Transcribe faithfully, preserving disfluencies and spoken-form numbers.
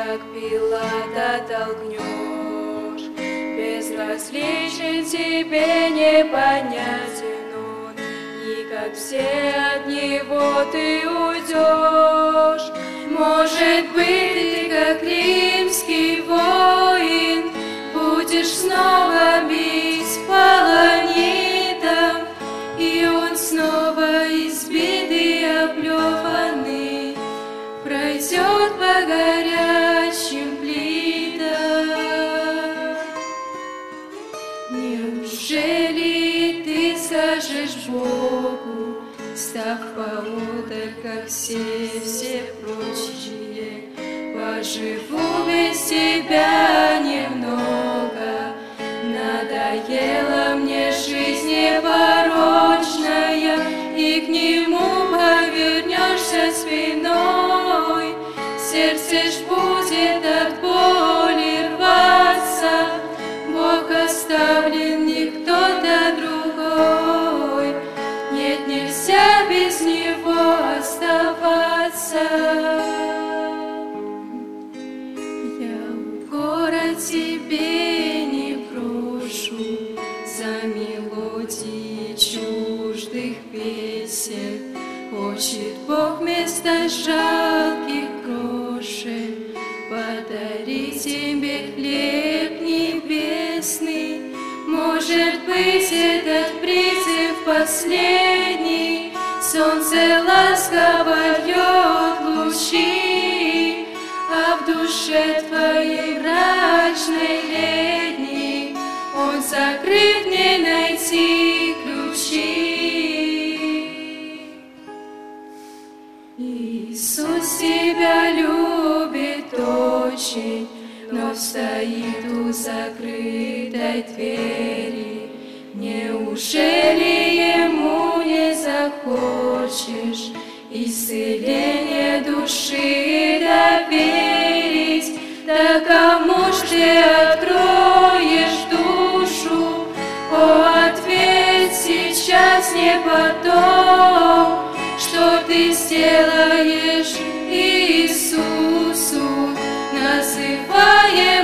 как Пилата толкнешь. Безразличен тебе, непонятен он, и как все от него ты уйдешь. Может быть, ты, как римский воин, будешь снова бить полонитом, и он снова избитый и облеванный пройдет по горячим плитам. Неужели ты скажешь Богу, став поодаль, как все, все прочие, поживу без тебя немного, надоела мне жизнь непорочная, и к нему повернешься спиной, сердце ж будет от боли рваться, Бог оставлен, не кто-то другой, нет, нельзя без него оставаться. Я укора тебе не прошу за мелодии чуждых песен, хочет Бог вместо жалких грошей подарить тебе хлеб небесный. Может быть, этот призыв последний, солнце ласково льет лучи, а в душе твоей мрачной летней он закрыт, не найти ключи. Иисус тебя любит очень, но стоит у закрытой двери. Неужели ему не захочешь исцеление души доверить? Да кому ж ты откроешь душу? О, ответь сейчас, не потом, что ты сделаешь Иисусу, называешь